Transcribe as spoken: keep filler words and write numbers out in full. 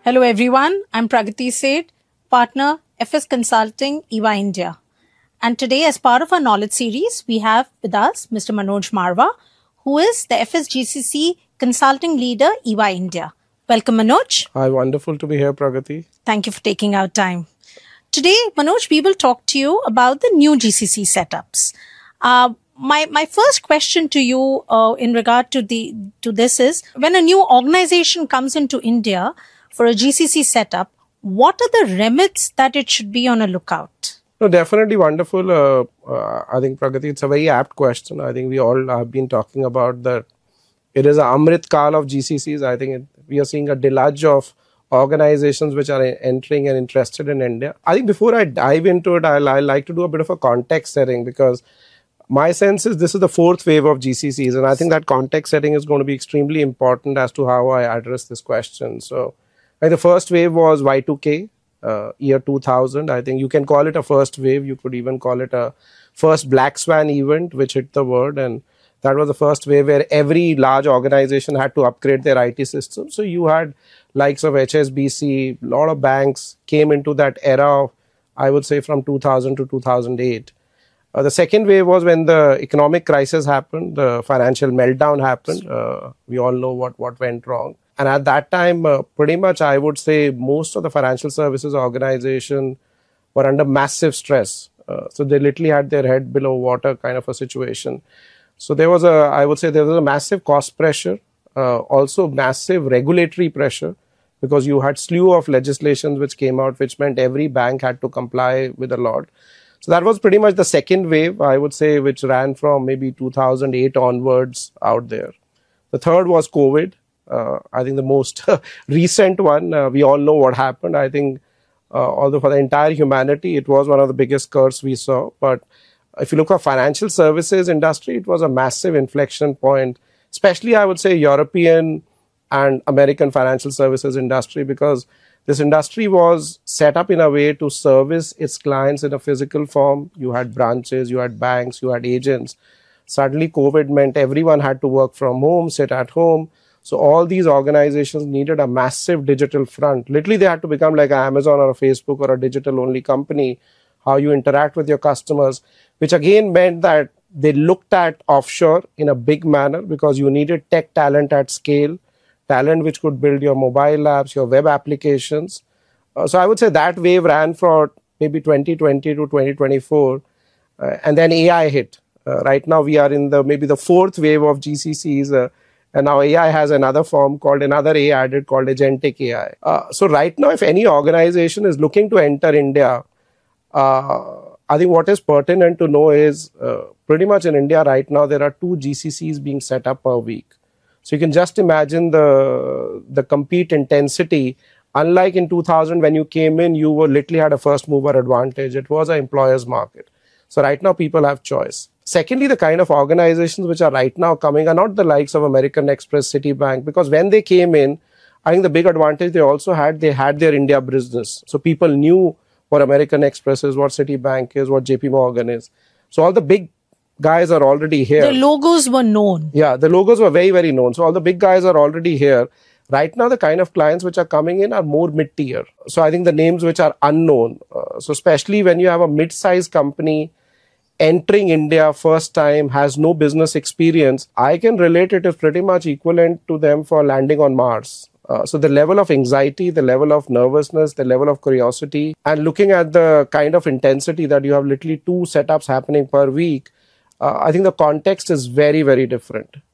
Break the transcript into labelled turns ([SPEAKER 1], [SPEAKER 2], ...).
[SPEAKER 1] Hello everyone, I'm Pragati Seth, partner F S Consulting, E Y India. And today as part of our knowledge series, we have with us Mister Manoj Marwah, who is the F S G C C Consulting Leader, E Y India. Welcome Manoj.
[SPEAKER 2] Hi, wonderful to be here, Pragati.
[SPEAKER 1] Thank you for taking out time. Today, Manoj, we will talk to you about the new G C C setups. Uh, my my first question to you uh, in regard to the to this is, when a new organization comes into India for a G C C setup, what are the remits that it should be on a lookout?
[SPEAKER 2] No, definitely wonderful. Uh, uh, I think, Pragati, it's a very apt question. I think we all have been talking about that. It is an Amrit Kal of G C Cs. I think it, we are seeing a deluge of organizations which are entering and interested in India. I think before I dive into it, I'll, I'll like to do a bit of a context setting, because my sense is this is the fourth wave of G C Cs. And I think that context setting is going to be extremely important as to how I address this question. So like the first wave was Y two K, uh, year two thousand. I think you can call it a first wave. You could even call it a first Black Swan event, which hit the world. And that was the first wave where every large organization had to upgrade their I T system. So you had likes of H S B C, a lot of banks came into that era of, I would say, from two thousand to two thousand eight. Uh, the second wave was when the economic crisis happened, the financial meltdown happened. Uh, we all know what, what went wrong. And at that time, uh, pretty much, I would say most of the financial services organization were under massive stress. Uh, so they literally had their head below water kind of a situation. So there was a, I would say there was a massive cost pressure, uh, also massive regulatory pressure, because you had slew of legislations which came out, which meant every bank had to comply with a lot. So that was pretty much the second wave, I would say, which ran from maybe two thousand eight onwards out there. The third was COVID. Uh, I think the most recent one, uh, we all know what happened. I think, uh, although for the entire humanity, it was one of the biggest curves we saw. But if you look at financial services industry, it was a massive inflection point, especially I would say European and American financial services industry, because this industry was set up in a way to service its clients in a physical form. You had branches, you had banks, you had agents. Suddenly COVID meant everyone had to work from home, sit at home. So all these organizations needed a massive digital front. Literally, they had to become like an Amazon or a Facebook or a digital-only company, how you interact with your customers, which again meant that they looked at offshore in a big manner, because you needed tech talent at scale, talent which could build your mobile apps, your web applications. Uh, so I would say that wave ran for maybe twenty twenty to twenty twenty-four, uh, and then A I hit. Uh, right now, we are in the maybe the fourth wave of G C Cs. Uh, And now A I has another form called, another A added called Agentic A I. Uh, so right now, if any organization is looking to enter India, uh, I think what is pertinent to know is uh, pretty much in India right now, there are two G C Cs being set up per week. So you can just imagine the, the compete intensity. Unlike in two thousand, when you came in, you were literally had a first mover advantage. It was an employer's market. So right now, people have choice. Secondly, the kind of organizations which are right now coming are not the likes of American Express, Citibank, because when they came in, I think the big advantage they also had, they had their India business. So people knew what American Express is, what Citibank is, what J P Morgan is. So all the big guys are already here.
[SPEAKER 1] The logos were known.
[SPEAKER 2] Yeah, the logos were very, very known. So all the big guys are already here. Right now, the kind of clients which are coming in are more mid-tier. So I think the names which are unknown. Uh, so especially when you have a mid-sized company entering India first time, has no business experience, I can relate it as pretty much equivalent to them for landing on Mars. Uh, so the level of anxiety, the level of nervousness, the level of curiosity, and looking at the kind of intensity that you have literally two setups happening per week, uh, I think the context is very, very different.